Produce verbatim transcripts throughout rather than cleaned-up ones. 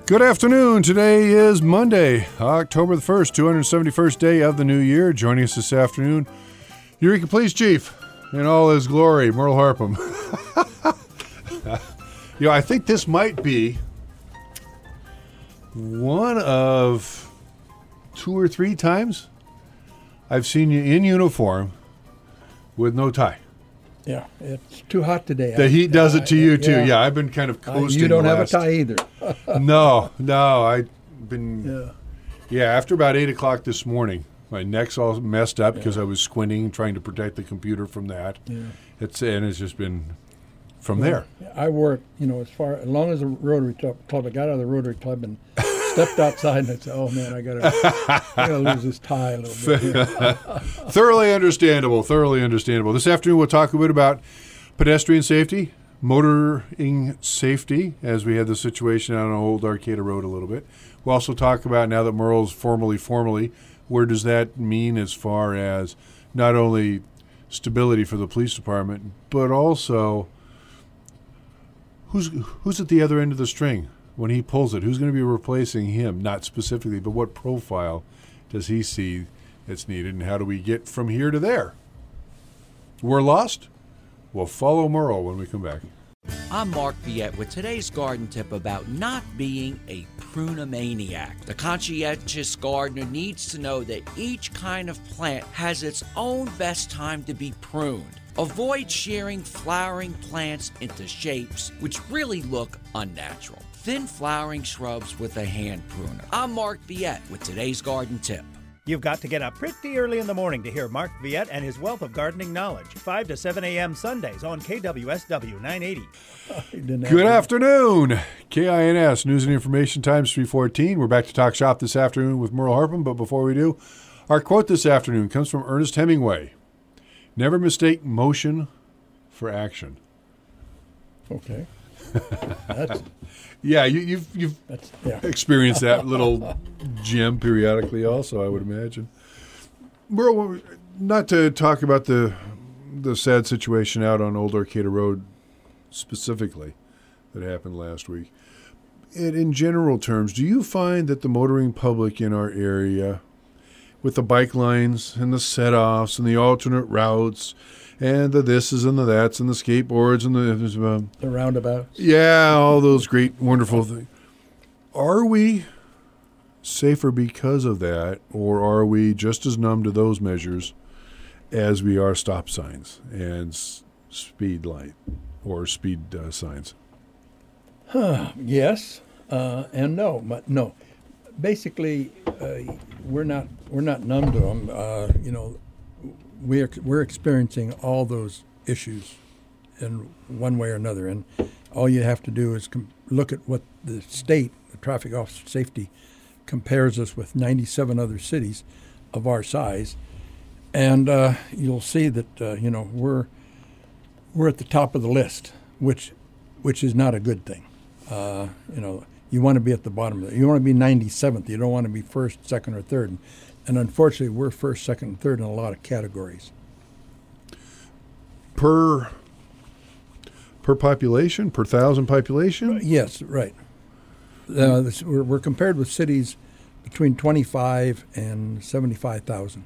Good afternoon. Today is Monday, October the first, two hundred seventy-first day of the new year. Joining us this afternoon, Eureka Police Chief in all his glory, Merle Harpham. You know, I think this might be one of two or three times I've seen you in uniform with no tie. Yeah, it's too hot today. The heat does it to you, too. Yeah, yeah I've been kind of coasting. Uh, you don't have last... a tie either. no, no. I've been... Yeah. Yeah, after about eight o'clock this morning, my neck's all messed up because yeah. I was squinting, trying to protect the computer from that. Yeah. It's And it's just been from well, there. I worked, you know, as far as long as the Rotary Club, I got out of the Rotary Club and stepped outside and I said, oh, man, I got to lose this tie a little bit. Yeah. Thoroughly understandable, thoroughly understandable. This afternoon we'll talk a bit about pedestrian safety, motoring safety, as we had the situation out on Old Arcata Road a little bit. We'll also talk about, now that Merle's formally, formally, where does that mean as far as not only stability for the police department, but also who's who's at the other end of the string when he pulls it? Who's going to be replacing him? Not specifically, but what profile does he see that's needed, and how do we get from here to there? We're lost? We'll follow Merle when we come back. I'm Mark Viette with today's garden tip about not being a prunamaniac. The conscientious gardener needs to know that each kind of plant has its own best time to be pruned. Avoid shearing flowering plants into shapes which really look unnatural. Thin flowering shrubs with a hand pruner. I'm Mark Viette with today's garden tip. You've got to get up pretty early in the morning to hear Mark Viette and his wealth of gardening knowledge. five to seven a.m. Sundays on K W S W nine eighty. Good afternoon. K I N S News and Information Times three fourteen. We're back to talk shop this afternoon with Merle Harpham, but before we do, our quote this afternoon comes from Ernest Hemingway. Never mistake motion for action. Okay. That's, yeah, you, you've you've yeah. experienced that little gem periodically also, I would imagine. Merle, not to talk about the the sad situation out on Old Arcata Road specifically that happened last week. In, in general terms, do you find that the motoring public in our area, with the bike lines and the set-offs and the alternate routes and the thises and the that's and the skateboards and the... Um, the roundabouts. Yeah, all those great, wonderful things. Are we safer because of that, or are we just as numb to those measures as we are stop signs and s- speed light or speed uh, signs? Huh, yes uh, and no. But no. Basically, uh, we're not we're not numb to them. Uh, you know, we're we're experiencing all those issues in one way or another, and all you have to do is com- look at what the state, the Traffic Officer Safety, compares us with ninety-seven other cities of our size, and uh, you'll see that uh, you know we're we're at the top of the list, which which is not a good thing. Uh, you know. You want to be at the bottom of it. You want to be ninety-seventh. You don't want to be first, second, or third. And, and unfortunately, we're first, second, and third in a lot of categories. Per per population, per thousand population? Uh, yes, right. Uh, this, we're, we're compared with cities between twenty-five and seventy-five thousand.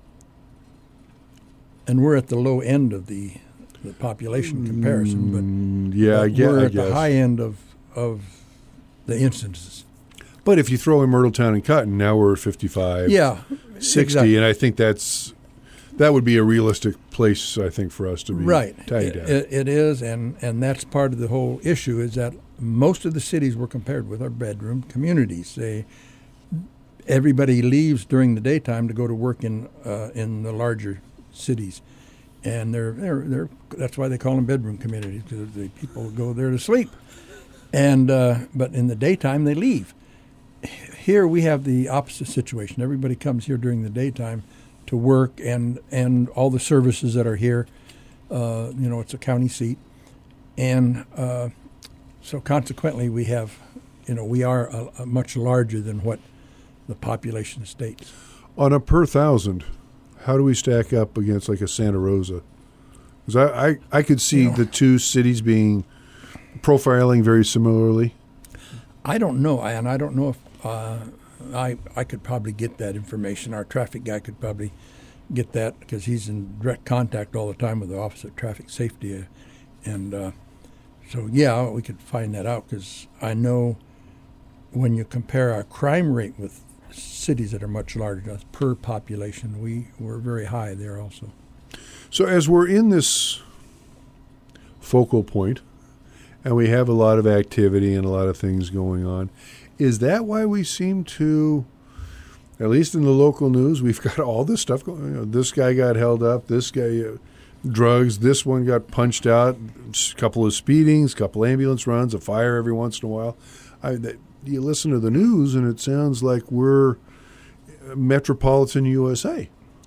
And we're at the low end of the, the population comparison. But mm, yeah, uh, I guess, we're I at guess. the high end of of the instances. But if you throw in Myrtletown and Cotton, now we're fifty-five, yeah, sixty, exactly. And I think that's that would be a realistic place, I think, for us to be right. tied down. It, it is, and, and that's part of the whole issue is that most of the cities we're compared with are bedroom communities. They, everybody leaves during the daytime to go to work in uh, in the larger cities, and they're they're they're that's why they call them bedroom communities, because the people go there to sleep. And uh, but in the daytime they leave. Here we have the opposite situation. Everybody comes here during the daytime to work, and, and all the services that are here. Uh, you know, it's a county seat, and uh, so consequently we have, you know, we are a, a much larger than what the population states. On a per thousand, how do we stack up against like a Santa Rosa? Because I, I, I could see You know, the two cities being profiling very similarly. I don't know, and I don't know if uh, I I could probably get that information. Our traffic guy could probably get that because he's in direct contact all the time with the Office of Traffic Safety, and uh, so yeah, we could find that out because I know when you compare our crime rate with cities that are much larger per population, we we're very high there also. So as we're in this focal point, and we have a lot of activity and a lot of things going on, is that why we seem to, at least in the local news, we've got all this stuff going on? You know, this guy got held up, this guy, uh, drugs, this one got punched out, a couple of speedings, a couple ambulance runs, a fire every once in a while. I, that, you listen to the news, and it sounds like we're metropolitan U S A.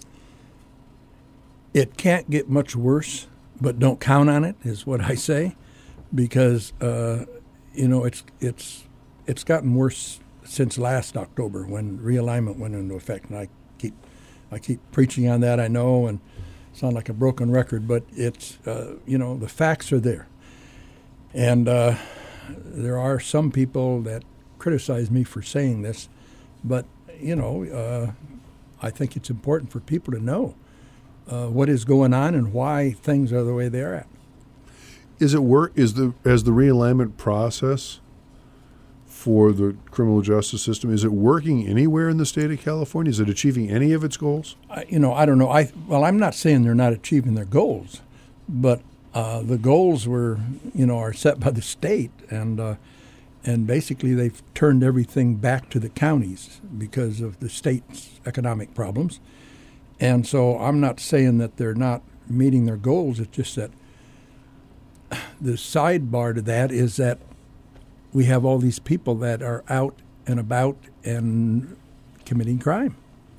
It can't get much worse, but don't count on it, is what I say, because uh, you know it's it's it's gotten worse since last October when realignment went into effect, and I keep I keep preaching on that. I know, and sound like a broken record, but it's uh, you know the facts are there, and uh, there are some people that criticize me for saying this, but you know uh, I think it's important for people to know uh, what is going on and why things are the way they're at. Is it work? Is the as the realignment process for the criminal justice system, is it working anywhere in the state of California? Is it achieving any of its goals? I, you know, I don't know. I well, I'm not saying they're not achieving their goals, but uh, the goals were, you know, are set by the state, and uh, and basically they've turned everything back to the counties because of the state's economic problems. And so I'm not saying that they're not meeting their goals. It's just that the sidebar to that is that we have all these people that are out and about and committing crime.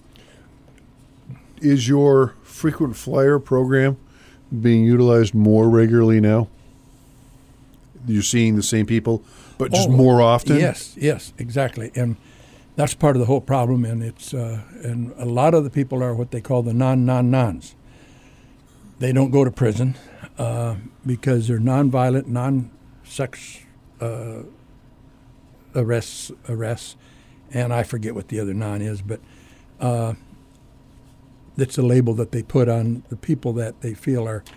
Is your frequent flyer program being utilized more regularly now? You're seeing the same people, but just oh, more often? Yes, yes, exactly. And that's part of the whole problem. And it's uh, and a lot of the people are what they call the non-non-nons. They don't go to prison uh, because they're nonviolent, non-sex uh, arrests, arrests, and I forget what the other non is, but uh, that's a label that they put on the people that they feel are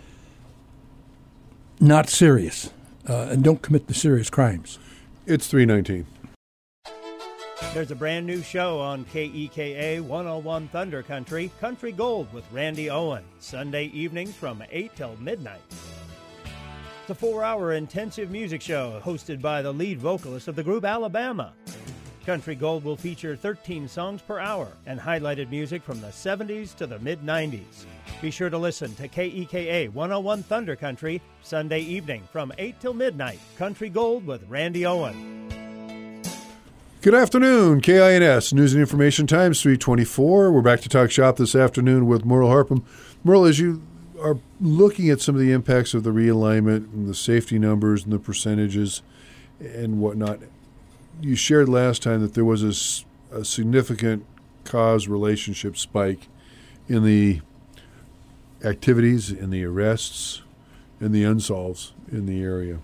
not serious uh, and don't commit the serious crimes. It's three nineteen. There's a brand new show on K E K A one oh one Thunder Country, Country Gold with Randy Owen, Sunday evenings from eight till midnight. It's a four-hour intensive music show hosted by the lead vocalist of the group Alabama. Country Gold will feature thirteen songs per hour and highlighted music from the seventies to the mid-nineties. Be sure to listen to K E K A one oh one Thunder Country, Sunday evening from eight till midnight. Country Gold with Randy Owen. Good afternoon, K I N S News and Information Times, three twenty-four. We're back to talk shop this afternoon with Merle Harpham. Merle, as you are looking at some of the impacts of the realignment and the safety numbers and the percentages and whatnot, you shared last time that there was a, a significant cause relationship spike in the activities, in the arrests, and the unsolves in the area.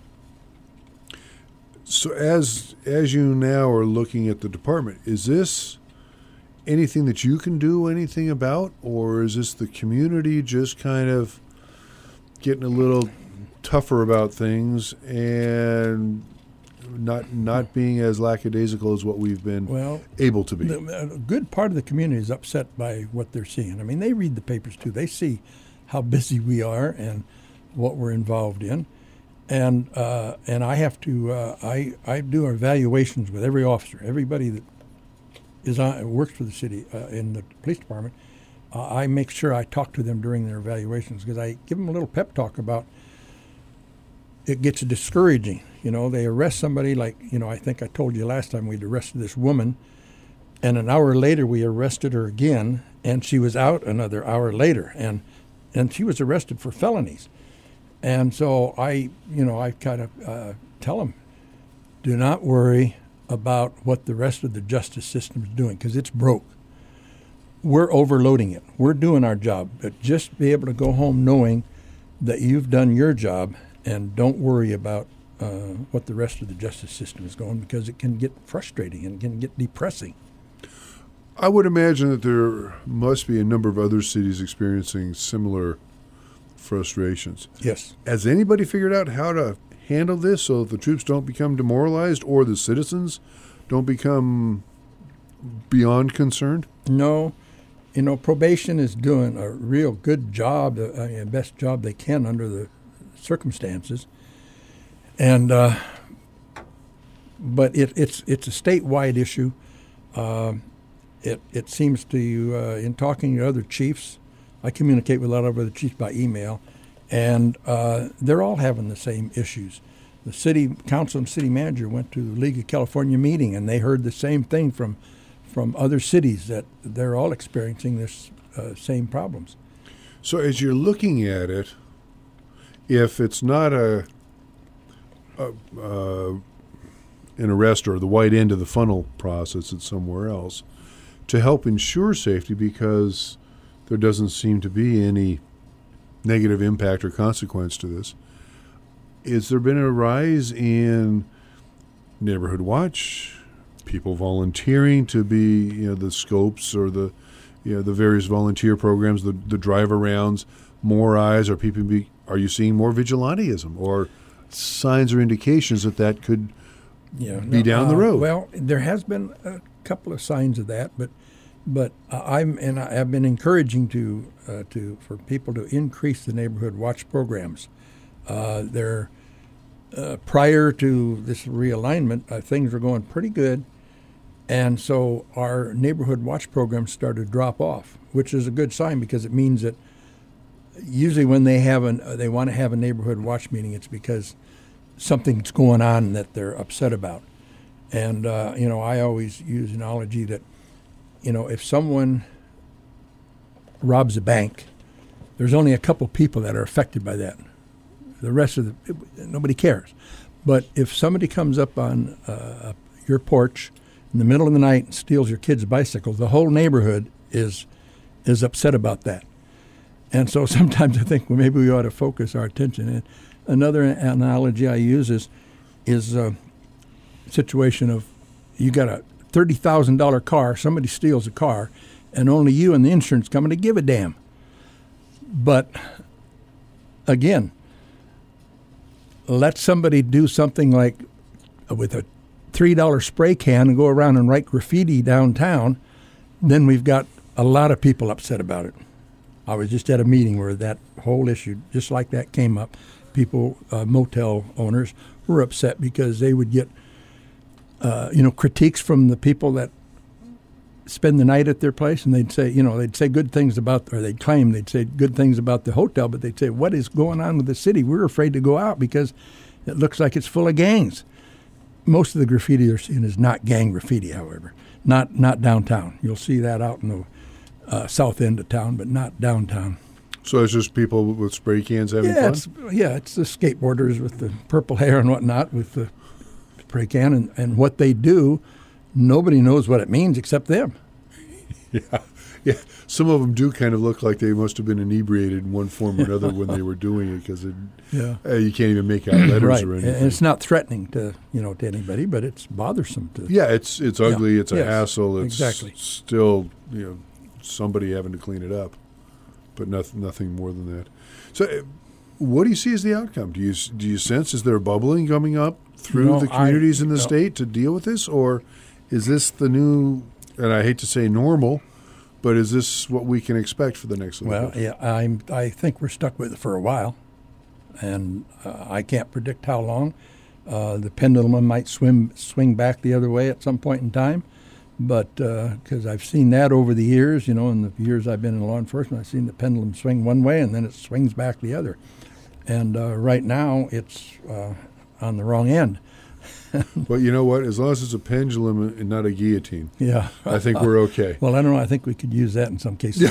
So as as you now are looking at the department, is this anything that you can do anything about, or is this the community just kind of getting a little tougher about things and not not being as lackadaisical as what we've been well, able to be? The, a good part of the community is upset by what they're seeing. I mean, they read the papers too. They see how busy we are and what we're involved in. And uh, and I have to uh, I I do evaluations with every officer, everybody that is on, works for the city uh, in the police department. Uh, I make sure I talk to them during their evaluations because I give them a little pep talk about. It gets discouraging, you know. They arrest somebody like you know. I think I told you last time we'd arrested this woman, and an hour later we arrested her again, and she was out another hour later, and and she was arrested for felonies. And so I, you know, I kind of uh, tell them, do not worry about what the rest of the justice system is doing because it's broke. We're overloading it. We're doing our job. But just be able to go home knowing that you've done your job and don't worry about uh, what the rest of the justice system is going, because it can get frustrating and it can get depressing. I would imagine that there must be a number of other cities experiencing similar frustrations. Yes. Has anybody figured out how to handle this so that the troops don't become demoralized or the citizens don't become beyond concerned? No. You know, probation is doing a real good job, uh, I mean, best job they can under the circumstances. And uh, but it, it's it's a statewide issue. Uh, it it seems to uh, in talking to other chiefs, I communicate with a lot of other chiefs by email, and uh, they're all having the same issues. The city council and city manager went to the League of California meeting, and they heard the same thing from from other cities, that they're all experiencing this uh, same problems. So as you're looking at it, if it's not a, a uh, an arrest or the white end of the funnel process, it's somewhere else, to help ensure safety, because there doesn't seem to be any negative impact or consequence to this, has there been a rise in neighborhood watch, people volunteering to be, you know, the scopes or the, you know, the various volunteer programs, the the drive arounds, more eyes? Are people be, are you seeing more vigilantism or signs or indications that that could yeah, be no, down uh, the road? Well, there has been a couple of signs of that, but but uh, I'm and I have been encouraging to uh, to for people to increase the neighborhood watch programs. Uh, they're uh, prior to this realignment, uh, things were going pretty good. And so our neighborhood watch programs started to drop off, which is a good sign, because it means that usually when they have an, uh, they want to have a neighborhood watch meeting, it's because something's going on that they're upset about. And, uh, you know, I always use an analogy that, you know, if someone robs a bank, there's only a couple people that are affected by that. The rest of the, it, nobody cares. But if somebody comes up on uh, your porch in the middle of the night and steals your kid's bicycle, the whole neighborhood is is upset about that. And so sometimes I think, well, maybe we ought to focus our attention. And another analogy I use is is a situation of you got a thirty thousand dollars car, somebody steals a car, and only you and the insurance company give a damn. But again, let somebody do something like with a three dollar spray can and go around and write graffiti downtown, then we've got a lot of people upset about it. I was just at a meeting where that whole issue, just like that, came up. People, uh, motel owners, were upset because they would get, uh, you know, critiques from the people that spend the night at their place, and they'd say, you know, they'd say good things about, or they'd claim they'd say good things about the hotel, but they'd say, what is going on with the city? We're afraid to go out because it looks like it's full of gangs. Most of the graffiti you're seeing is not gang graffiti, however, not not downtown. You'll see that out in the uh, south end of town, but not downtown. So it's just people with spray cans having yeah, fun? It's, yeah, it's the skateboarders with the purple hair and whatnot with the spray can, and, and what they do, nobody knows what it means except them. Yeah, yeah. Some of them do kind of look like they must have been inebriated in one form or another when they were doing it, because yeah. uh, you can't even make out letters right. or anything. And it's not threatening to you know to anybody, but it's bothersome to. Yeah, it's it's ugly. Yeah. It's a Yes, hassle. It's exactly. still, you know, somebody having to clean it up, but nothing nothing more than that. So, uh, what do you see as the outcome? Do you do you sense, is there bubbling coming up through No, the communities I, in the no. state to deal with this, or is this the new? And I hate to say normal, but is this what we can expect for the next little Well, bit? yeah, I'm. I think we're stuck with it for a while, and uh, I can't predict how long. Uh, the pendulum might swim swing back the other way at some point in time, but because uh, I've seen that over the years, you know, in the years I've been in law enforcement, I've seen the pendulum swing one way and then it swings back the other. And uh, right now, it's uh, on the wrong end. But you know what? As long as it's a pendulum and not a guillotine, Yeah, I think we're okay. Well, I don't know. I think we could use that in some cases.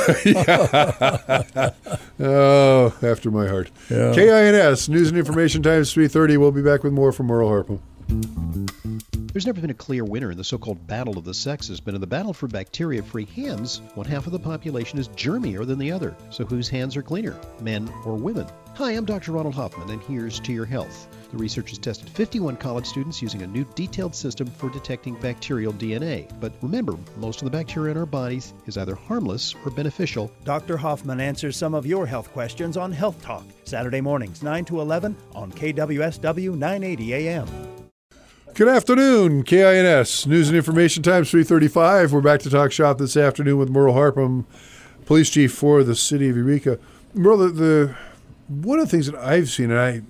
Oh, after my heart. Yeah. K I N S, News and Information Times three thirty. We'll be back with more from Merle Harpum. There's never been a clear winner in the so-called battle of the sexes, but in the battle for bacteria-free hands, one half of the population is germier than the other. So whose hands are cleaner, men or women? Hi, I'm Doctor Ronald Hoffman, and here's To Your Health. The research has tested fifty-one college students using a new detailed system for detecting bacterial D N A. But remember, most of the bacteria in our bodies is either harmless or beneficial. Doctor Hoffman answers some of your health questions on Health Talk, Saturday mornings nine to eleven on K W S W nine eighty A M. Good afternoon, K I N S News and Information Times three thirty-five. We're back to talk shop this afternoon with Merle Harp, I'm Police Chief for the City of Eureka. Merle, the, the one of the things that I've seen, and I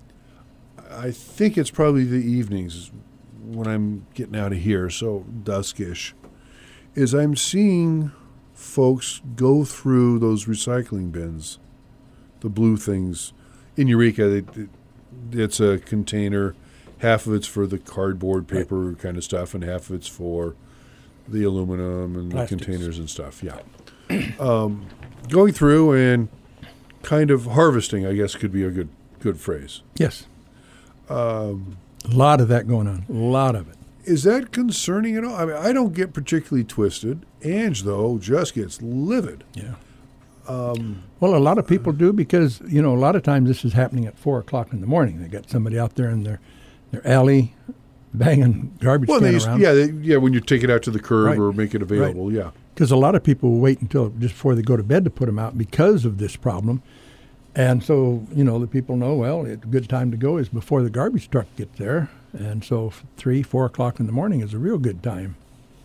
I think it's probably the evenings when I'm getting out of here, so duskish, is I'm seeing folks go through those recycling bins, the blue things. In Eureka, it, it's a container. Half of it's for the cardboard, paper right. kind of stuff, and half of it's for the aluminum and Plastics. The containers and stuff. Yeah. um, going through and kind of harvesting, I guess, could be a good good phrase. Yes. Um, a lot of that going on. A lot of it. Is that concerning at all? I mean, I don't get particularly twisted. Ange, though, just gets livid. Yeah. Um, well, a lot of people do because, you know, a lot of times this is happening at four o'clock in the morning. They got somebody out there in their their alley banging garbage well, can used, around. Yeah, they, yeah, when you take it out to the curb right. or make it available, right. yeah. Because a lot of people wait until just before they go to bed to put them out because of this problem. And so, you know, the people know, well, it's a good time to go is before the garbage truck gets there. And so three, four o'clock in the morning is a real good time.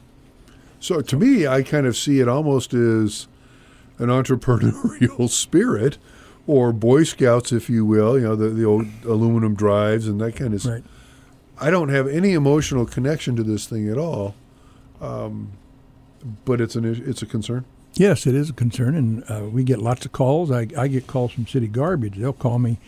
So to me, I kind of see it almost as an entrepreneurial spirit, or Boy Scouts, if you will, you know, the, the old aluminum drives and that kind of stuff. Right. I don't have any emotional connection to this thing at all, um, but it's an it's a concern. Yes, it is a concern, and uh, we get lots of calls. I, I get calls from city garbage. They'll call me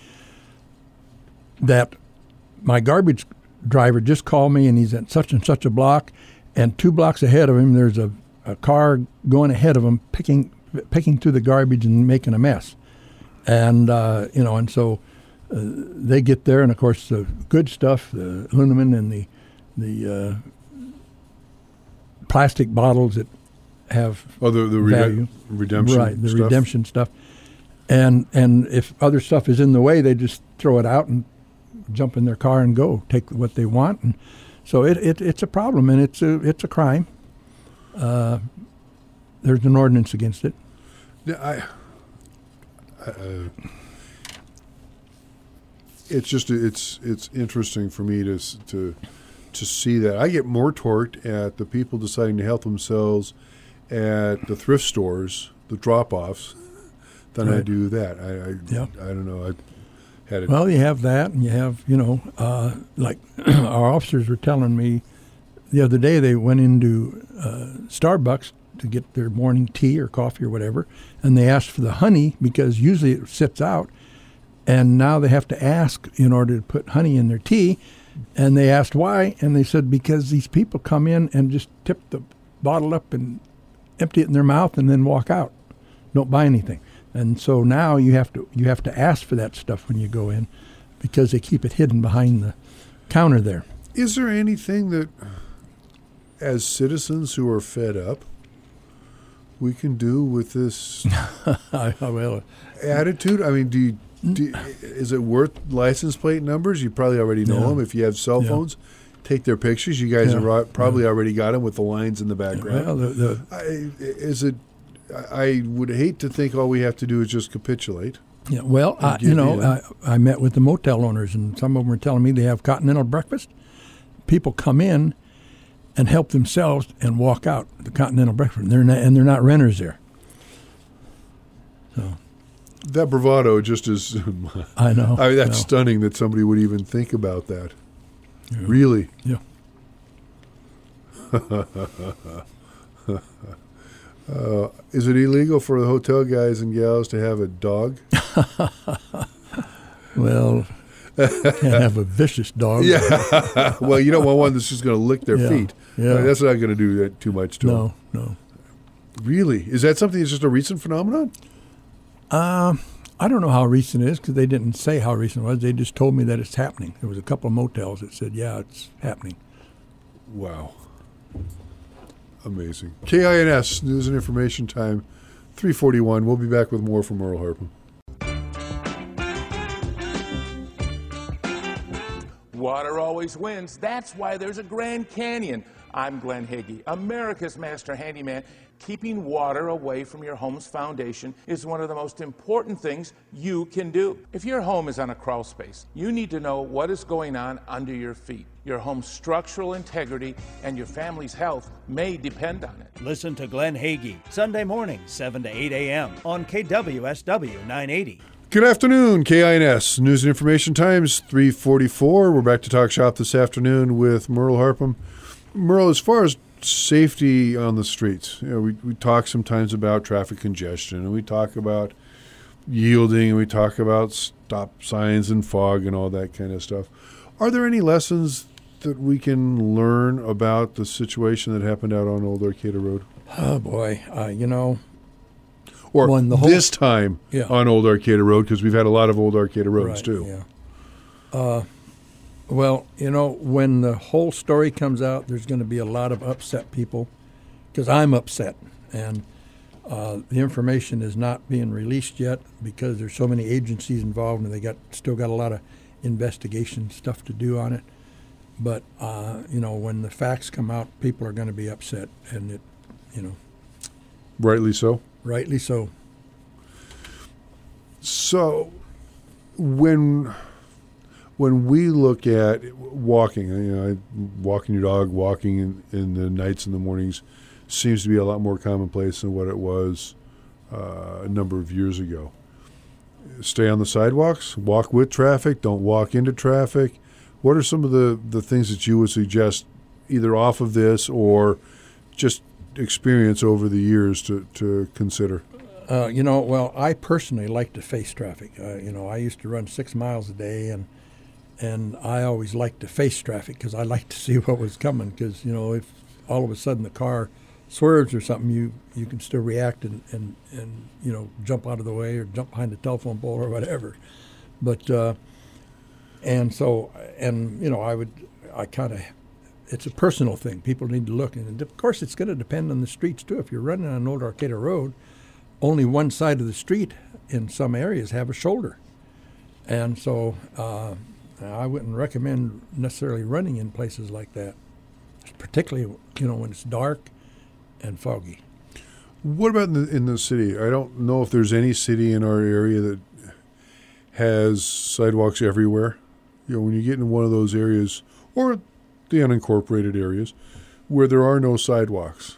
that my garbage driver just called me, and he's at such and such a block, and two blocks ahead of him, there's a, a car going ahead of him, picking picking through the garbage and making a mess. And, uh, you know, and so uh, they get there, and, of course, the good stuff, the aluminum and the, the uh, plastic bottles that have oh, the, the value. redemption right, the stuff. redemption stuff. And and if other stuff is in the way, they just throw it out and jump in their car and go, take what they want. And so it, it it's a problem, and it's a, it's a crime. Uh, there's an ordinance against it. I, uh, it's just it's it's interesting for me to to to see that. I get more torqued at the people deciding to help themselves at the thrift stores, the drop-offs, than right. I do that. I I, yeah. I don't know. I had it. Well, you have that, and you have you know, uh, like our officers were telling me the other day. They went into uh, Starbucks to get their morning tea or coffee or whatever, and they asked for the honey because usually it sits out, and now they have to ask in order to put honey in their tea, and they asked why, and they said because these people come in and just tip the bottle up and empty it in their mouth and then walk out, don't buy anything, and so now you have to you have to ask for that stuff when you go in because they keep it hidden behind the counter there. Is there anything that, as citizens who are fed up, we can do with this well, attitude? I mean, do, you, do is it worth license plate numbers? You probably already know yeah. them. If you have cell phones, yeah. take their pictures. You guys yeah. have probably yeah. already got them with the lines in the background. Well, the, the I, is it? I would hate to think all we have to do is just capitulate. Yeah. Well, uh, you know, I, I met with the motel owners, and some of them were telling me they have continental breakfast. People come in and help themselves and walk out the continental breakfast. And they're not, and they're not renters there. So that bravado just is. I know. I mean, that's no. stunning that somebody would even think about that. Yeah. Really? Yeah. uh, is it illegal for the hotel guys and gals to have a dog? Well, can't have a vicious dog. Yeah. Well, you don't want one that's just going to lick their yeah. feet. Yeah. I mean, that's not going to do that too much to no, them. No, no. Really? Is that something that's just a recent phenomenon? Um, I don't know how recent it is because they didn't say how recent it was. They just told me that it's happening. There was a couple of motels that said, yeah, it's happening. Wow. Amazing. K I N S, News and Information Time, three forty-one. We'll be back with more from Merle Harpham. Water always wins. That's why there's a Grand Canyon. I'm Glenn Higgy, America's master handyman. Keeping water away from your home's foundation is one of the most important things you can do. If your home is on a crawl space, you need to know what is going on under your feet. Your home's structural integrity and your family's health may depend on it. Listen to Glenn Hagee, Sunday mornings, seven to eight a.m. on K W S W nine eighty. Good afternoon, K I N S, News and Information Times, three forty-four. We're back to Talk Shop this afternoon with Merle Harpham. Merle, as far as safety on the streets, you know, we, we talk sometimes about traffic congestion, and we talk about yielding, and we talk about stop signs and fog and all that kind of stuff. Are there any lessons that we can learn about the situation that happened out on Old Arcata Road? Oh, boy. Uh, you know, Or Well, the whole- this time Yeah. on Old Arcata Road, because we've had a lot of Old Arcata Roads, right, too. Yeah. Uh, well, you know, when the whole story comes out, there's going to be a lot of upset people, because I'm upset. And uh, the information is not being released yet because there's so many agencies involved, and they got still got a lot of investigation stuff to do on it. But, uh, you know, when the facts come out, people are going to be upset, and it, you know, Rightly so. rightly so. So, when when we look at walking, you know, walking your dog, walking in, in the nights and the mornings, seems to be a lot more commonplace than what it was uh, a number of years ago. Stay on the sidewalks, walk with traffic, don't walk into traffic. What are some of the, the things that you would suggest, either off of this or just experience over the years to, to consider? Uh, you know, well, I personally like to face traffic. Uh, you know, I used to run six miles a day, and and I always liked to face traffic because I liked to see what was coming. Because you know, if all of a sudden the car swerves or something, you, you can still react and, and, and you know jump out of the way or jump behind the telephone pole or whatever. But uh, and so and you know, I would I kind of. It's a personal thing. People need to look, and of course, it's going to depend on the streets too. If you're running on Old Arcata Road, only one side of the street in some areas have a shoulder, and so uh, I wouldn't recommend necessarily running in places like that, particularly you know when it's dark and foggy. What about in the, in the city? I don't know if there's any city in our area that has sidewalks everywhere. You know, when you get in one of those areas, or the unincorporated areas, where there are no sidewalks,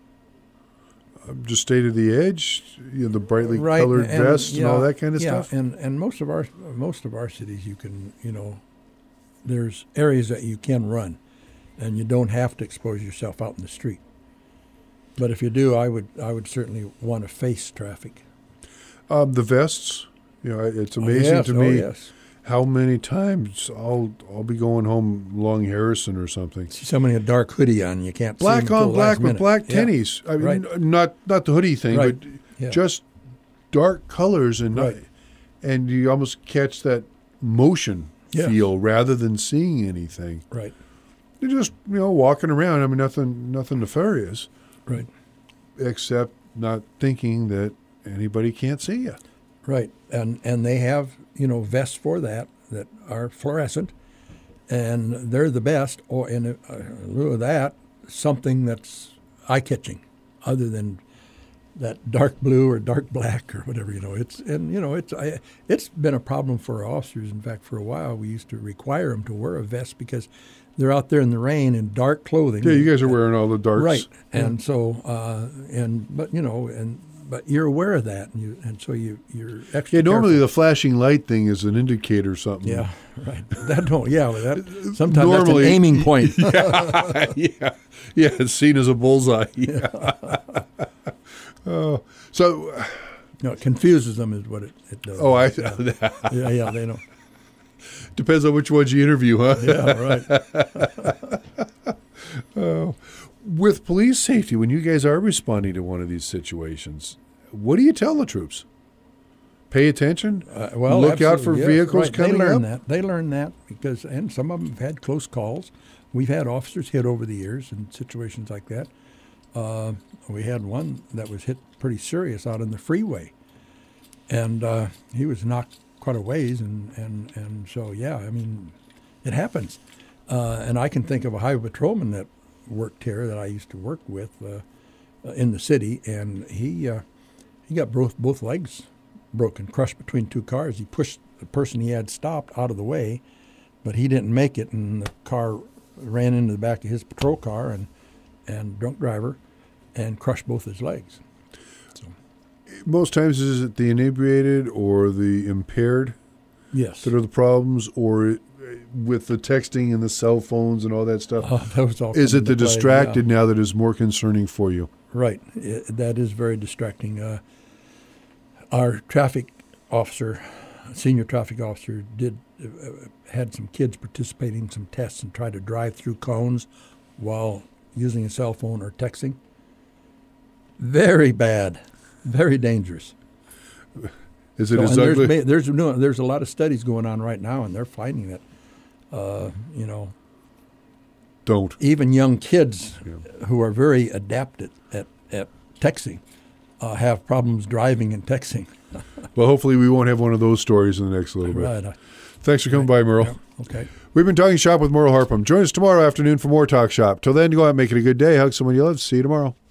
um, just stay to the edge. You know, the brightly Right, colored and- vests and all yeah, that kind of yeah, stuff. and and most of our most of our cities, you can you know, there's areas that you can run, and you don't have to expose yourself out in the street. But if you do, I would I would certainly want to face traffic. Um, the vests. You know, it's amazing oh, yes, to oh, me yes. how many times I'll I'll be going home along Harrison or something. See somebody in a dark hoodie on, you can't see Black them on until the black last with minute. black Yeah. tennies. I mean, Right. n- not not the hoodie thing, Right. but Yeah. just dark colors and not, Right. and you almost catch that motion Yes. feel rather than seeing anything. Right, You're just you know walking around. I mean, nothing nothing nefarious, right, except not thinking that anybody can't see you. right. And and they have you know vests for that that are fluorescent, and they're the best. Or in uh, in lieu of that, something that's eye catching, other than that dark blue or dark black or whatever. You know, it's and you know it's I, it's been a problem for our officers. In fact, for a while we used to require them to wear a vest because they're out there in the rain in dark clothing. Yeah, you guys are wearing all the darks, Right, and so uh, and but you know and but you're aware of that, and you and so you you're extra. Yeah, normally careful. the flashing light thing is an indicator or something. Yeah, right. That don't. Yeah, that sometimes Normally- that's an aiming point. yeah, yeah, yeah. It's seen as a bullseye. Yeah. Oh, so No, it confuses them is what it, it does. oh, I yeah, yeah, they know. depends on which ones you interview, huh? Yeah, right. Oh, with police safety, when you guys are responding to one of these situations, what do you tell the troops? Pay attention. Uh, well, look out for absolutely, yes, vehicles right. coming They learn up. that. They learn that because, and some of them have had close calls. we've had officers hit over the years in situations like that. Uh, we had one that was hit pretty serious out on the freeway, and uh, he was knocked quite a ways, and, and, and so, yeah, I mean, it happens. Uh, and I can think of a highway patrolman that worked here that I used to work with uh, in the city, and he uh, he got both, both legs broken, crushed between two cars. He pushed the person he had stopped out of the way, but he didn't make it, and the car ran into the back of his patrol car, and, and drunk driver, and crushed both his legs. So, most times, is it the inebriated or the impaired yes, that are the problems, or with the texting and the cell phones and all that stuff? uh, that was all is it the play, distracted yeah. now that is more concerning for you? Right. It, that is very distracting. Uh, our traffic officer, senior traffic officer, did uh, had some kids participating in some tests and tried to drive through cones while using a cell phone or texting. Very bad. Very dangerous. Is it so, as and ugly? There's, there's, no, there's a lot of studies going on right now, and they're finding that, uh, you know, Don't. even young kids Yeah. who are very adept at, at, at texting uh, have problems driving and texting. Well, hopefully we won't have one of those stories in the next little bit. Right. uh, Thanks for coming by, Merle. yeah, okay. We've been talking shop with Merle Harpham. Join us tomorrow afternoon for more Talk Shop. Till then, go out and make it a good day. Hug someone you love. See you tomorrow.